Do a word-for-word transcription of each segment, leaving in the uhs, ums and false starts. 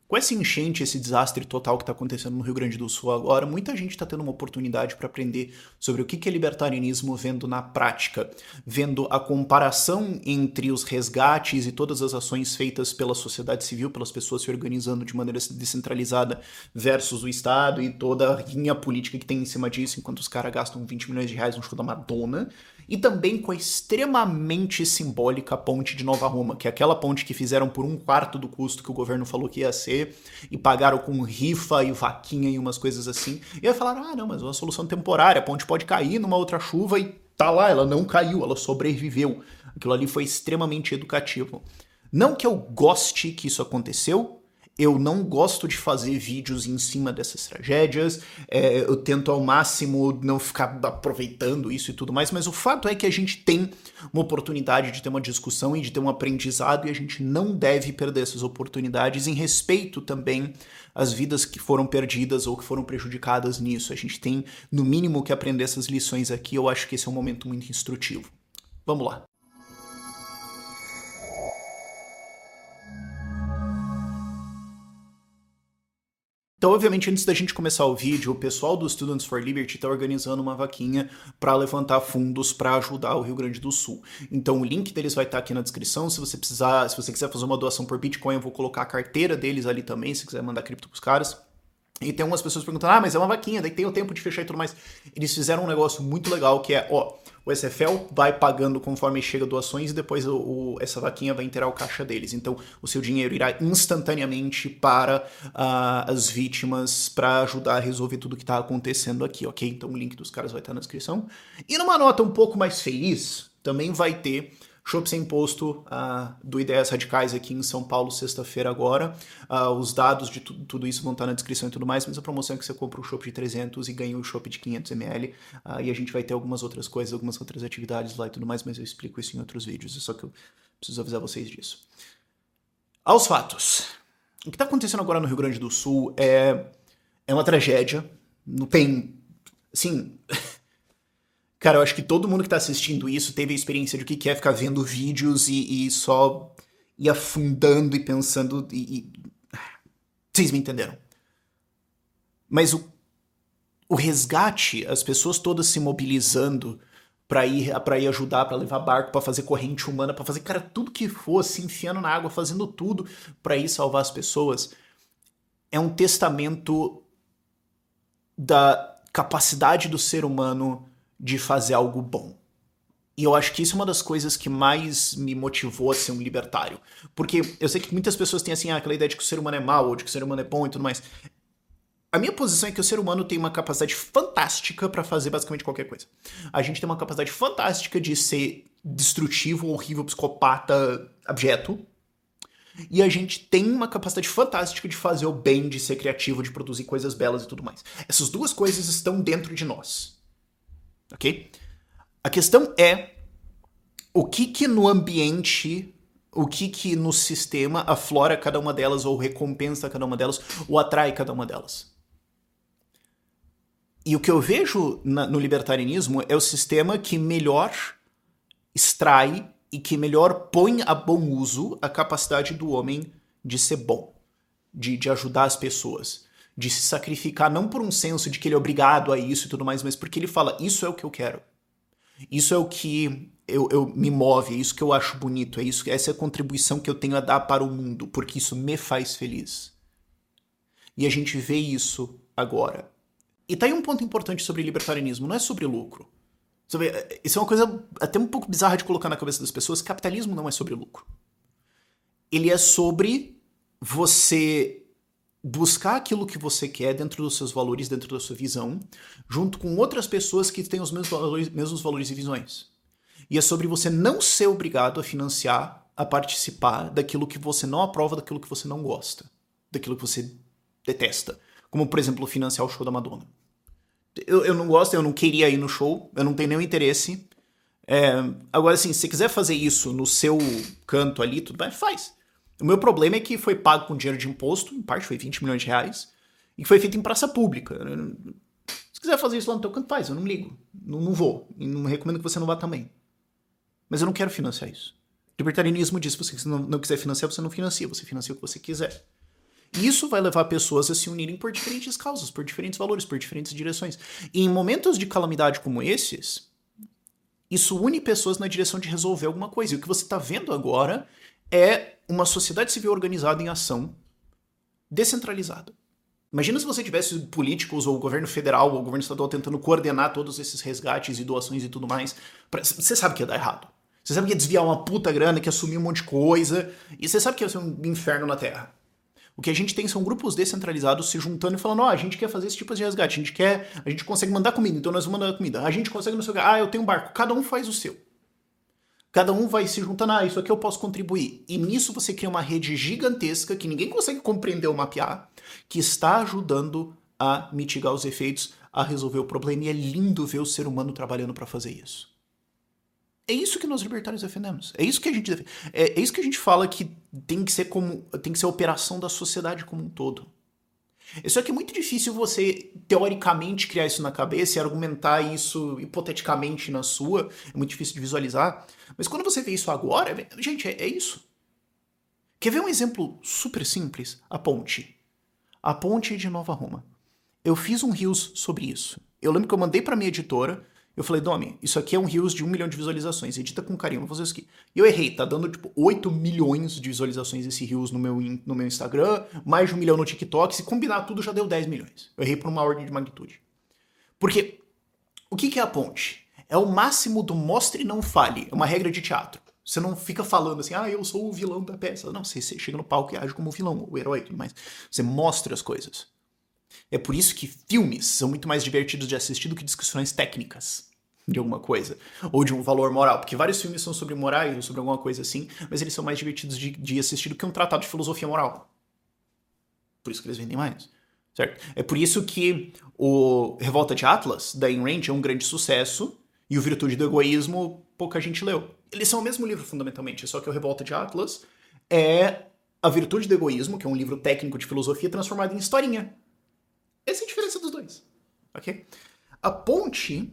Com essa enchente, esse desastre total que está acontecendo no Rio Grande do Sul agora, muita gente está tendo uma oportunidade para aprender sobre o que é libertarianismo vendo na prática, vendo a comparação entre os resgates e todas as ações feitas pela sociedade civil, pelas pessoas se organizando de maneira descentralizada versus o Estado e toda a linha política que tem em cima disso, enquanto os caras gastam vinte milhões de reais no show da Madonna. E também com a extremamente simbólica ponte de Nova Roma, que é aquela ponte que fizeram por um quarto do custo que o governo falou que ia ser, e pagaram com rifa e vaquinha e umas coisas assim. E aí falaram, ah não, mas é uma solução temporária, a ponte pode cair numa outra chuva e tá lá, ela não caiu, ela sobreviveu. Aquilo ali foi extremamente educativo. Não que eu goste que isso aconteceu, eu não gosto de fazer vídeos em cima dessas tragédias, é, eu tento ao máximo não ficar aproveitando isso e tudo mais, mas o fato é que a gente tem uma oportunidade de ter uma discussão e de ter um aprendizado e a gente não deve perder essas oportunidades em respeito também às vidas que foram perdidas ou que foram prejudicadas nisso. A gente tem, no mínimo, que aprender essas lições aqui, eu acho que esse é um momento muito instrutivo. Vamos lá. Então, obviamente, antes da gente começar o vídeo, o pessoal do Students for Liberty está organizando uma vaquinha para levantar fundos para ajudar o Rio Grande do Sul. Então, o link deles vai estar aqui na descrição. Se você precisar, se você quiser fazer uma doação por Bitcoin, eu vou colocar a carteira deles ali também, se quiser mandar cripto pros caras. E tem algumas pessoas perguntando, ah, mas é uma vaquinha, daí tem o tempo de fechar e tudo mais. Eles fizeram um negócio muito legal que é, ó, o S F L vai pagando conforme chega doações e depois o, o, essa vaquinha vai inteirar o caixa deles. Então, o seu dinheiro irá instantaneamente para uh, as vítimas para ajudar a resolver tudo que está acontecendo aqui, ok? Então, o link dos caras vai estar na descrição. E numa nota um pouco mais feliz, também vai ter chopp sem imposto uh, do Ideias Radicais aqui em São Paulo, sexta-feira agora. Uh, os dados de tu tudo isso vão estar na descrição e tudo mais, mas a promoção é que você compra um chopp de trezentos e ganha um chopp de quinhentos mililitros. Uh, e a gente vai ter algumas outras coisas, algumas outras atividades lá e tudo mais, mas eu explico isso em outros vídeos, é só que eu preciso avisar vocês disso. Aos fatos. O que está acontecendo agora no Rio Grande do Sul é, é uma tragédia. Não tem... Assim... Cara, eu acho que todo mundo que tá assistindo isso teve a experiência de o que é ficar vendo vídeos e, e só ir afundando e pensando e, e... Vocês me entenderam. Mas o, o resgate, as pessoas todas se mobilizando pra ir, pra ir ajudar, pra levar barco, pra fazer corrente humana, pra fazer, cara, tudo que fosse, enfiando na água, fazendo tudo pra ir salvar as pessoas, é um testamento da capacidade do ser humano de fazer algo bom. E eu acho que isso é uma das coisas que mais me motivou a ser um libertário. Porque eu sei que muitas pessoas têm assim, ah, aquela ideia de que o ser humano é mau, ou de que o ser humano é bom e tudo mais. A minha posição é que o ser humano tem uma capacidade fantástica pra fazer basicamente qualquer coisa. A gente tem uma capacidade fantástica de ser destrutivo, horrível, psicopata, abjeto. E a gente tem uma capacidade fantástica de fazer o bem, de ser criativo, de produzir coisas belas e tudo mais. Essas duas coisas estão dentro de nós. Ok? A questão é o que que no ambiente, o que que no sistema aflora cada uma delas, ou recompensa cada uma delas, ou atrai cada uma delas. E o que eu vejo na, no libertarianismo é o sistema que melhor extrai e que melhor põe a bom uso a capacidade do homem de ser bom, de, de ajudar as pessoas, de se sacrificar, não por um senso de que ele é obrigado a isso e tudo mais, mas porque ele fala, isso é o que eu quero. Isso é o que eu, eu me move, é isso que eu acho bonito, é isso, essa é a contribuição que eu tenho a dar para o mundo, porque isso me faz feliz. E a gente vê isso agora. E tá aí um ponto importante sobre libertarianismo, não é sobre lucro. Sobre, isso é uma coisa até um pouco bizarra de colocar na cabeça das pessoas, capitalismo não é sobre lucro. Ele é sobre você buscar aquilo que você quer dentro dos seus valores, dentro da sua visão, junto com outras pessoas que têm os mesmos valores, mesmos valores e visões. E é sobre você não ser obrigado a financiar, a participar daquilo que você não aprova, daquilo que você não gosta, daquilo que você detesta. Como, por exemplo, financiar o show da Madonna. Eu, eu não gosto, eu não queria ir no show, eu não tenho nenhum interesse. É, agora, assim, se você quiser fazer isso no seu canto ali, tudo bem, faz. O meu problema é que foi pago com dinheiro de imposto, em parte foi vinte milhões de reais, e que foi feito em praça pública. Se quiser fazer isso lá no teu canto, faz, eu não ligo. Não, não vou. E não recomendo que você não vá também. Mas eu não quero financiar isso. O libertarianismo diz que se você não, não quiser financiar, você não financia. Você financia o que você quiser. E isso vai levar pessoas a se unirem por diferentes causas, por diferentes valores, por diferentes direções. E em momentos de calamidade como esses, isso une pessoas na direção de resolver alguma coisa. E o que você está vendo agora é uma sociedade civil organizada em ação, descentralizada. Imagina se você tivesse políticos ou o governo federal ou o governo estadual tentando coordenar todos esses resgates e doações e tudo mais. Você sabe que ia dar errado. Você sabe que ia desviar uma puta grana, que ia assumir um monte de coisa. E você sabe que ia ser um inferno na Terra. O que a gente tem são grupos descentralizados se juntando e falando, ó, oh, a gente quer fazer esse tipo de resgate, a gente quer, a gente consegue mandar comida, então nós vamos mandar comida. A gente consegue não sei o que, ah, eu tenho um barco. Cada um faz o seu. Cada um vai se juntando, ah, isso aqui eu posso contribuir. E nisso você cria uma rede gigantesca que ninguém consegue compreender ou mapear, que está ajudando a mitigar os efeitos, a resolver o problema. E é lindo ver o ser humano trabalhando para fazer isso. É isso que nós libertários defendemos. É isso que a gente defende. É, é isso que a gente fala que tem que ser como tem que ser a operação da sociedade como um todo. Só que é muito difícil você, teoricamente, criar isso na cabeça e argumentar isso hipoteticamente na sua. É muito difícil de visualizar. Mas quando você vê isso agora, gente, é, é isso. Quer ver um exemplo super simples? A ponte. A ponte de Nova Roma. Eu fiz um Reels sobre isso. Eu lembro que eu mandei pra minha editora. Eu falei, Domi, isso aqui é um Reels de um milhão de visualizações. Edita com carinho, vou fazer isso aqui. E eu errei, tá dando tipo oito milhões de visualizações esse Reels no meu, no meu Instagram, mais de um milhão no TikTok. Se combinar tudo, já deu dez milhões. Eu errei por uma ordem de magnitude. Porque o que, que é a ponte? É o máximo do mostre e não fale. É uma regra de teatro. Você não fica falando assim, ah, eu sou o vilão da peça. Não, você, você chega no palco e age como o vilão, o herói e tudo mais. Você mostra as coisas. É por isso que filmes são muito mais divertidos de assistir do que discussões técnicas de alguma coisa, ou de um valor moral, porque vários filmes são sobre morais ou sobre alguma coisa assim, mas eles são mais divertidos de, de assistir do que um tratado de filosofia moral. Por isso que eles vendem mais, certo? É por isso que o Revolta de Atlas, da Ayn Rand, é um grande sucesso, e o Virtude do Egoísmo, pouca gente leu. Eles são o mesmo livro, fundamentalmente, só que o Revolta de Atlas é a Virtude do Egoísmo, que é um livro técnico de filosofia transformado em historinha. Essa é a diferença dos dois, ok? A ponte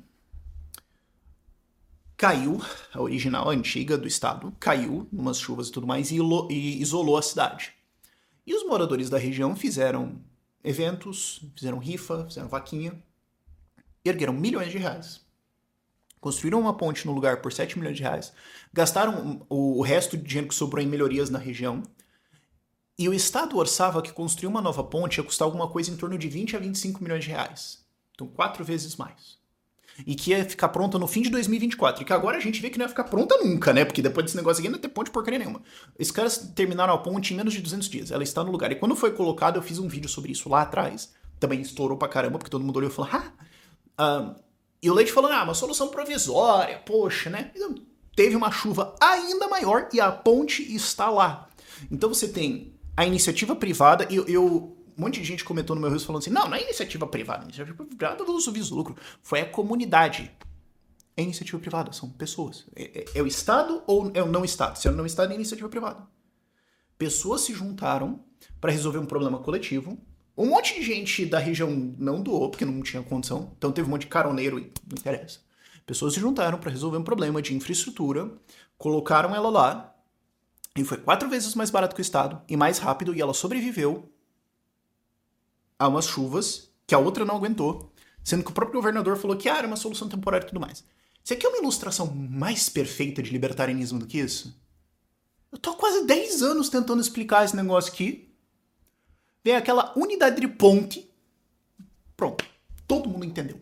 caiu, a original, a antiga do estado, caiu numas chuvas e tudo mais e, e isolou a cidade. E os moradores da região fizeram eventos, fizeram rifa, fizeram vaquinha, ergueram milhões de reais. Construíram uma ponte no lugar por sete milhões de reais, gastaram o resto de dinheiro que sobrou em melhorias na região, e o estado orçava que construir uma nova ponte ia custar alguma coisa em torno de vinte a vinte e cinco milhões de reais. Então, quatro vezes mais. E que ia ficar pronta no fim de dois mil e vinte e quatro. E que agora a gente vê que não ia ficar pronta nunca, né? Porque depois desse negócio aqui não ia ter ponte porcaria nenhuma. Esses caras terminaram a ponte em menos de duzentos dias. Ela está no lugar. E quando foi colocada, eu fiz um vídeo sobre isso lá atrás. Também estourou pra caramba, porque todo mundo olhou e falou, ah... ah e o Leite falou, ah, uma solução provisória, poxa, né? Então, teve uma chuva ainda maior e a ponte está lá. Então você tem a iniciativa privada, e eu, eu, um monte de gente comentou no meu Reels falando assim, não, não é iniciativa privada, a iniciativa privada do uso viso lucro, foi a comunidade. É iniciativa privada, são pessoas. É, é, é o Estado ou é o não Estado? Se é o não Estado, é iniciativa privada. Pessoas se juntaram para resolver um problema coletivo. Um monte de gente da região não doou, porque não tinha condição, então teve um monte de caroneiro e não interessa. Pessoas se juntaram para resolver um problema de infraestrutura, colocaram ela lá, e foi quatro vezes mais barato que o Estado, e mais rápido, e ela sobreviveu a umas chuvas que a outra não aguentou, sendo que o próprio governador falou que ah, era uma solução temporária e tudo mais. Isso aqui é uma ilustração mais perfeita de libertarianismo do que isso? Eu tô há quase dez anos tentando explicar esse negócio aqui. Vem aquela unidade de ponte. Pronto. Todo mundo entendeu.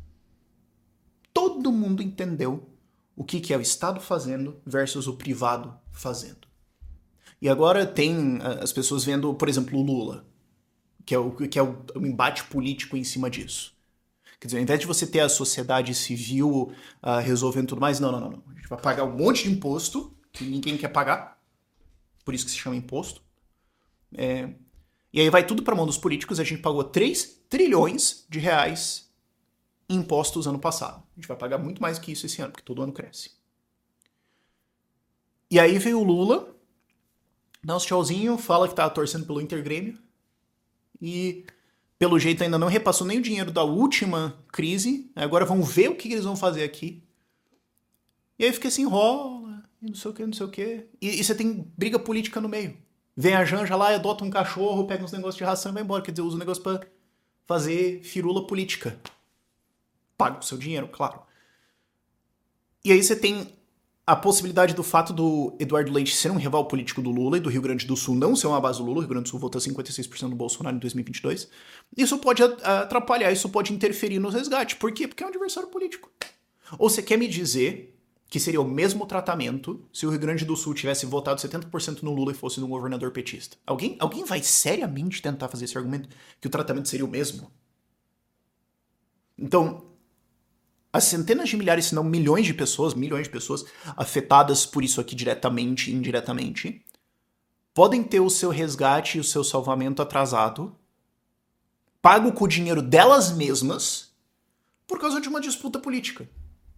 Todo mundo entendeu o que, que é o Estado fazendo versus o privado fazendo. E agora tem as pessoas vendo, por exemplo, o Lula, que é o, que é o, o embate político em cima disso. Quer dizer, ao invés de você ter a sociedade civil uh, resolvendo tudo mais, não, não, não, não. A gente vai pagar um monte de imposto que ninguém quer pagar. Por isso que se chama imposto. É... E aí vai tudo para a mão dos políticos. A gente pagou três trilhões de reais em impostos ano passado. A gente vai pagar muito mais que isso esse ano, porque todo ano cresce. E aí veio o Lula, dá uns tchauzinho, fala que tá torcendo pelo Intergrêmio. E, pelo jeito, ainda não repassou nem o dinheiro da última crise. Agora vamos ver o que eles vão fazer aqui. E aí fica assim, enrola, e não sei o que, não sei o que. E, e você tem briga política no meio. Vem a Janja lá, adota um cachorro, pega uns negócios de ração e vai embora. Quer dizer, usa o negócio pra fazer firula política. Paga o seu dinheiro, claro. E aí você tem a possibilidade do fato do Eduardo Leite ser um rival político do Lula e do Rio Grande do Sul não ser uma base do Lula. O Rio Grande do Sul votou cinquenta e seis por cento do Bolsonaro em dois mil e vinte e dois. Isso pode atrapalhar, isso pode interferir no resgate. Por quê? Porque é um adversário político. Ou você quer me dizer que seria o mesmo tratamento se o Rio Grande do Sul tivesse votado setenta por cento no Lula e fosse num governador petista? Alguém, alguém vai seriamente tentar fazer esse argumento que o tratamento seria o mesmo? Então, as centenas de milhares, se não milhões de pessoas, milhões de pessoas afetadas por isso aqui diretamente e indiretamente, podem ter o seu resgate e o seu salvamento atrasado, pago com o dinheiro delas mesmas, por causa de uma disputa política.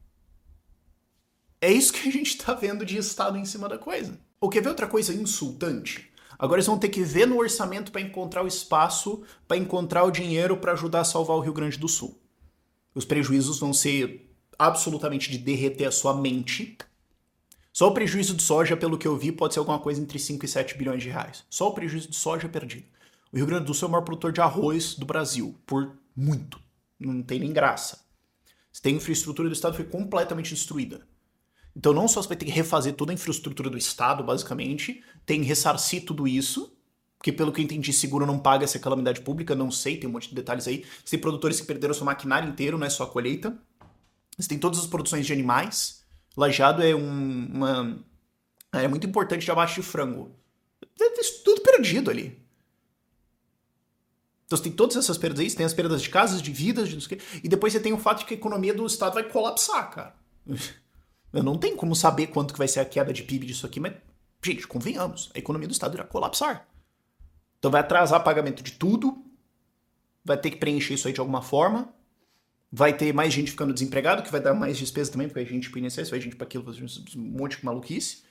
É isso que a gente tá vendo de Estado em cima da coisa. Ou quer ver outra coisa insultante? Agora eles vão ter que ver no orçamento para encontrar o espaço, para encontrar o dinheiro para ajudar a salvar o Rio Grande do Sul. Os prejuízos vão ser absolutamente de derreter a sua mente. Só o prejuízo de soja, pelo que eu vi, pode ser alguma coisa entre cinco e sete bilhões de reais. Só o prejuízo de soja perdido. O Rio Grande do Sul é o maior produtor de arroz do Brasil, por muito. Não tem nem graça. Você tem a infraestrutura do Estado que foi completamente destruída. Então não só você vai ter que refazer toda a infraestrutura do Estado, basicamente, tem que ressarcir tudo isso, porque pelo que eu entendi, seguro não paga essa calamidade pública, não sei, tem um monte de detalhes aí. Você tem produtores que perderam seu maquinário inteiro, não é só a colheita. Você tem todas as produções de animais. Lajeado é um, uma... é muito importante de abate de frango. Tem tudo perdido ali. Então você tem todas essas perdas aí, você tem as perdas de casas, de vidas, de não sei o quê, e depois você tem o fato de que a economia do Estado vai colapsar, cara. Eu não tenho como saber quanto que vai ser a queda de P I B disso aqui, mas, gente, convenhamos, a economia do Estado irá colapsar. Então vai atrasar pagamento de tudo, vai ter que preencher isso aí de alguma forma, vai ter mais gente ficando desempregado, que vai dar mais despesa também, porque vai gente para o I N S S, vai gente para aquilo, um monte de maluquice.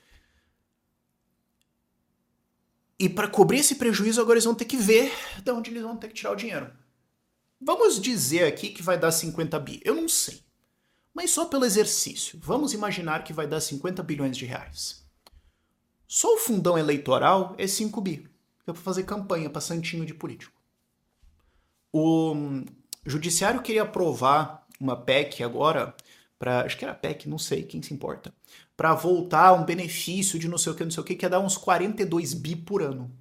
E para cobrir esse prejuízo, agora eles vão ter que ver de onde eles vão ter que tirar o dinheiro. Vamos dizer aqui que vai dar cinquenta bi. Eu não sei. Mas só pelo exercício, vamos imaginar que vai dar cinquenta bilhões de reais. Só o fundão eleitoral é cinco bi. É para fazer campanha para santinho de político. O judiciário queria aprovar uma P E C agora, pra, acho que era P E C, não sei, quem se importa, para voltar um benefício de não sei o que, não sei o que, que ia dar uns quarenta e dois bi por ano.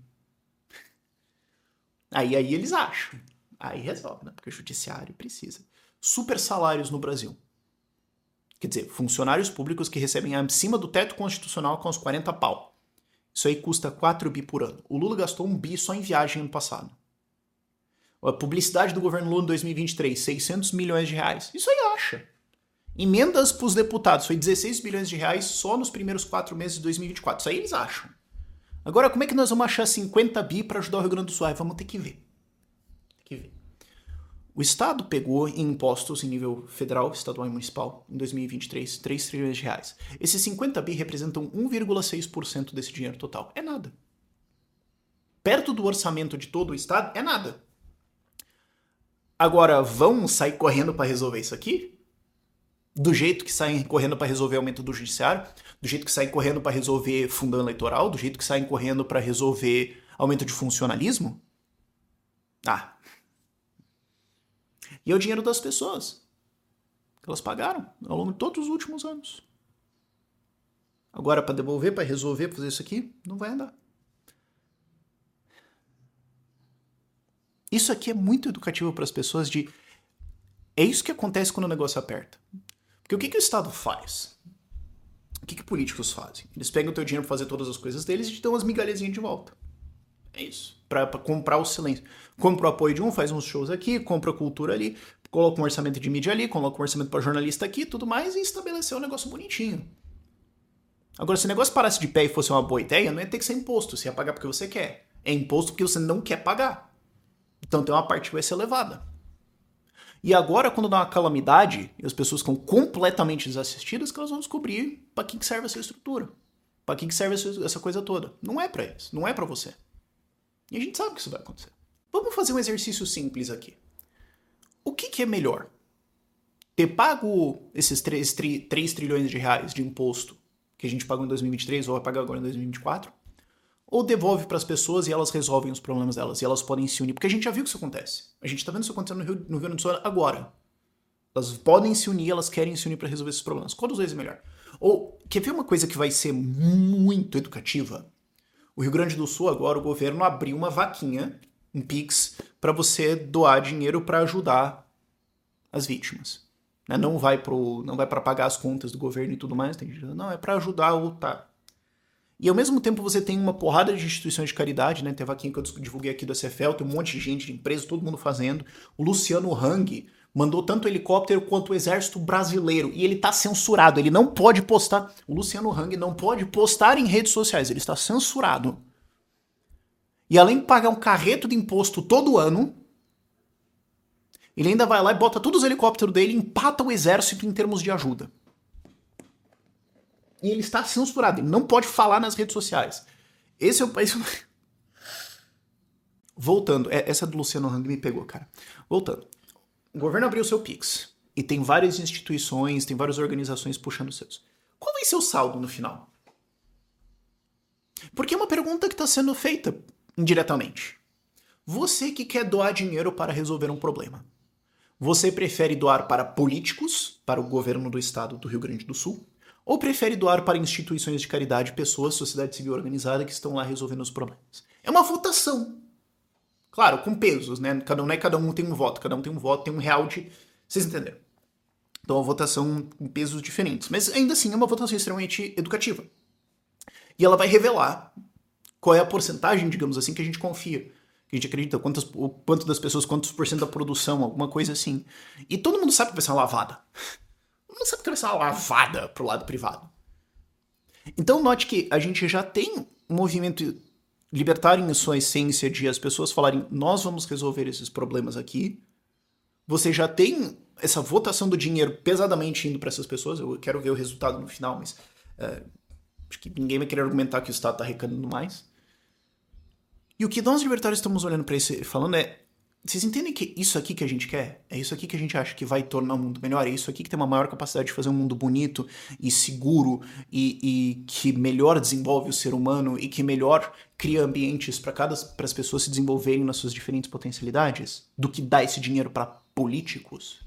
Aí, aí eles acham. Aí resolve, né? Porque o judiciário precisa. Super salários no Brasil. Quer dizer, funcionários públicos que recebem acima do teto constitucional com os quarenta pau. Isso aí custa quatro bi por ano. O Lula gastou um bi só em viagem ano passado. A publicidade do governo Lula em dois mil e vinte e três, seiscentos milhões de reais. Isso aí acha. Emendas para os deputados, foi dezesseis bilhões de reais só nos primeiros quatro meses de dois mil e vinte e quatro. Isso aí eles acham. Agora, como é que nós vamos achar cinquenta bi para ajudar o Rio Grande do Sul? Aí vamos ter que ver. Tem que ver. O Estado pegou em impostos em nível federal, estadual e municipal, em dois mil e vinte e três, três trilhões de reais. Esses cinquenta bi representam um vírgula seis por cento desse dinheiro total. É nada. Perto do orçamento de todo o Estado, é nada. Agora, vão sair correndo para resolver isso aqui? Do jeito que saem correndo para resolver o aumento do judiciário? Do jeito que saem correndo para resolver fundão eleitoral? Do jeito que saem correndo para resolver aumento de funcionalismo? Ah... E é o dinheiro das pessoas que elas pagaram ao longo de todos os últimos anos. Agora, para devolver, para resolver, para fazer isso aqui, não vai andar. Isso aqui é muito educativo para as pessoas de... É isso que acontece quando o negócio aperta. Porque o que, que o Estado faz? O que, que políticos fazem? Eles pegam o teu dinheiro para fazer todas as coisas deles e te dão umas migalhazinhas de volta. É isso. Pra, pra comprar o silêncio. Compra o apoio de um, faz uns shows aqui, compra cultura ali, coloca um orçamento de mídia ali, coloca um orçamento pra jornalista aqui, tudo mais, e estabeleceu um negócio bonitinho. Agora, se o negócio parasse de pé e fosse uma boa ideia, não ia ter que ser imposto. Você ia pagar porque você quer. É imposto porque você não quer pagar. Então tem uma parte que vai ser levada. E agora, quando dá uma calamidade, e as pessoas ficam completamente desassistidas, que elas vão descobrir pra que serve essa estrutura. Pra que serve essa coisa toda. Não é pra eles. Não é pra você. E a gente sabe que isso vai acontecer. Vamos fazer um exercício simples aqui. O que, que é melhor? Ter pago esses três trilhões de reais de imposto que a gente pagou em dois mil e vinte e três ou vai pagar agora em dois mil e vinte e quatro? ou devolve para as pessoas e elas resolvem os problemas delas, e elas podem se unir, porque a gente já viu que isso acontece. A gente tá vendo isso acontecendo no Rio, no Rio Grande do Sul agora. Elas podem se unir, elas querem se unir para resolver esses problemas. Qual dos dois é melhor? Ou, quer ver uma coisa que vai ser muito educativa? O Rio Grande do Sul agora, o governo abriu uma vaquinha, um Pix, para você doar dinheiro para ajudar as vítimas. Né? Não vai pro, não vai para pagar as contas do governo e tudo mais, tem, não, é para ajudar a lutar. E ao mesmo tempo você tem uma porrada de instituições de caridade, né? Tem a vaquinha que eu divulguei aqui do S F L, tem um monte de gente, de empresa, todo mundo fazendo. O Luciano Hang mandou tanto o helicóptero quanto o exército brasileiro. E ele tá censurado, ele não pode postar. O Luciano Hang não pode postar em redes sociais, ele está censurado. E além de pagar um carreto de imposto todo ano, ele ainda vai lá e bota todos os helicópteros dele e empata o exército em termos de ajuda. E ele está censurado, ele não pode falar nas redes sociais. Esse é o país... Voltando, essa do Luciano Hang me pegou, cara. Voltando. O governo abriu o seu Pix. E tem várias instituições, tem várias organizações puxando os seus. Qual vai ser o saldo no final? Porque é uma pergunta que está sendo feita indiretamente. Você que quer doar dinheiro para resolver um problema, você prefere doar para políticos, para o governo do estado do Rio Grande do Sul, ou prefere doar para instituições de caridade, pessoas, sociedade civil organizada que estão lá resolvendo os problemas? É uma votação. Claro, com pesos, né? Cada um, não é cada um tem um voto, cada um tem um voto, tem um real de... Vocês entenderam? Então, é uma votação com pesos diferentes. Mas, ainda assim, é uma votação extremamente educativa. E ela vai revelar qual é a porcentagem, digamos assim, que a gente confia. Que a gente acredita, quantas, o quanto das pessoas, quantos por cento da produção, alguma coisa assim. E todo mundo sabe que vai ser uma lavada. Não sabe que vai ser uma lavada pro lado privado. Então note que a gente já tem um movimento libertário em sua essência de as pessoas falarem nós vamos resolver esses problemas aqui. Você já tem essa votação do dinheiro pesadamente indo para essas pessoas. Eu quero ver o resultado no final, mas é, acho que ninguém vai querer argumentar que o Estado está arrecadando mais. E o que nós libertários estamos olhando para isso falando é, vocês entendem que isso aqui que a gente quer? É isso aqui que a gente acha que vai tornar o mundo melhor? É isso aqui que tem uma maior capacidade de fazer um mundo bonito e seguro e, e que melhor desenvolve o ser humano e que melhor cria ambientes para cada para as pessoas se desenvolverem nas suas diferentes potencialidades do que dar esse dinheiro para políticos?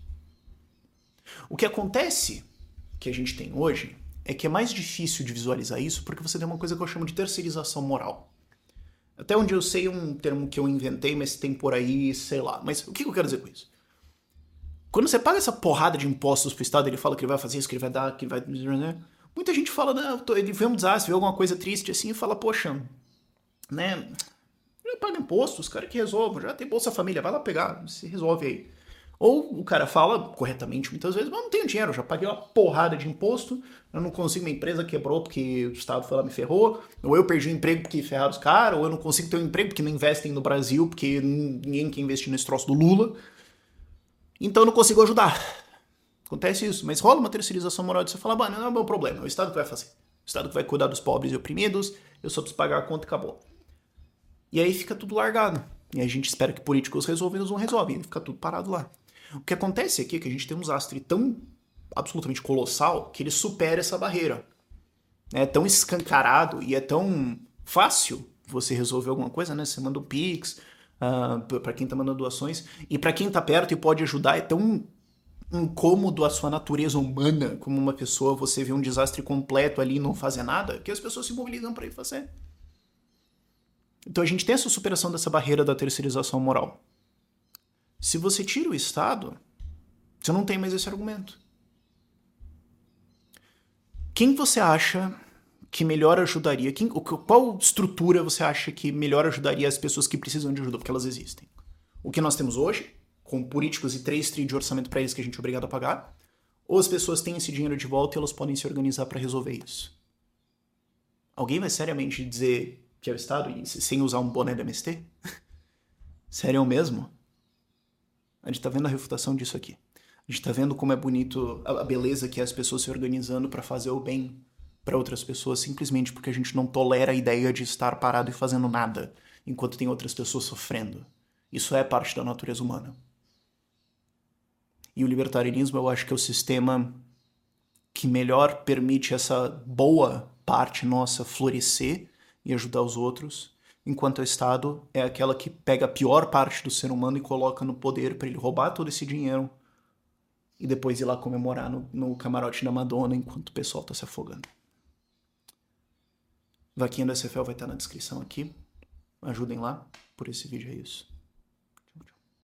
O que acontece que a gente tem hoje é que é mais difícil de visualizar isso porque você tem uma coisa que eu chamo de terceirização moral. Até onde eu sei é um termo que eu inventei, mas tem por aí, sei lá. Mas o que eu quero dizer com isso? Quando você paga essa porrada de impostos pro Estado, ele fala que ele vai fazer isso, que ele vai dar, que ele vai... Muita gente fala, não, ele vê um desastre, vê alguma coisa triste assim e fala, poxa, né, ele paga impostos, cara que resolve, já tem Bolsa Família, vai lá pegar, se resolve aí. Ou o cara fala, corretamente muitas vezes, mas não tenho dinheiro, já paguei uma porrada de imposto, eu não consigo, minha empresa quebrou porque o Estado foi lá e me ferrou, ou eu perdi o emprego porque ferraram os caras, ou eu não consigo ter um emprego porque não investem no Brasil, porque ninguém quer investir nesse troço do Lula, então eu não consigo ajudar. Acontece isso, mas rola uma terceirização moral de você falar, mano, não é o meu problema, é o Estado que vai fazer. O Estado que vai cuidar dos pobres e oprimidos, eu só preciso pagar a conta e acabou. E aí fica tudo largado. E a gente espera que políticos resolvam e eles não resolvem, e fica tudo parado lá. O que acontece aqui é que a gente tem um desastre tão absolutamente colossal que ele supera essa barreira. É tão escancarado e é tão fácil você resolver alguma coisa, né? Você manda o Pix uh, para quem tá mandando doações, e para quem tá perto e pode ajudar, é tão incômodo a sua natureza humana como uma pessoa, você vê um desastre completo ali e não fazer nada, que as pessoas se mobilizam para ir fazer. Então a gente tem essa superação dessa barreira da terceirização moral. Se você tira o Estado, você não tem mais esse argumento. Quem você acha que melhor ajudaria? Quem, qual estrutura você acha que melhor ajudaria as pessoas que precisam de ajuda? Porque elas existem. O que nós temos hoje, com políticos e três trilhões de orçamento para eles que a gente é obrigado a pagar, ou as pessoas têm esse dinheiro de volta e elas podem se organizar para resolver isso? Alguém vai seriamente dizer que é o Estado sem usar um boné da M S T? Sério mesmo? A gente tá vendo a refutação disso aqui. A gente tá vendo como é bonito a beleza que é as pessoas se organizando para fazer o bem para outras pessoas, simplesmente porque a gente não tolera a ideia de estar parado e fazendo nada, enquanto tem outras pessoas sofrendo. Isso é parte da natureza humana. E o libertarianismo, eu acho que é o sistema que melhor permite essa boa parte nossa florescer e ajudar os outros, enquanto o Estado é aquela que pega a pior parte do ser humano e coloca no poder para ele roubar todo esse dinheiro e depois ir lá comemorar no, no camarote da Madonna enquanto o pessoal tá se afogando. Vaquinha do S F L vai estar na descrição aqui. Ajudem lá. Por esse vídeo é isso.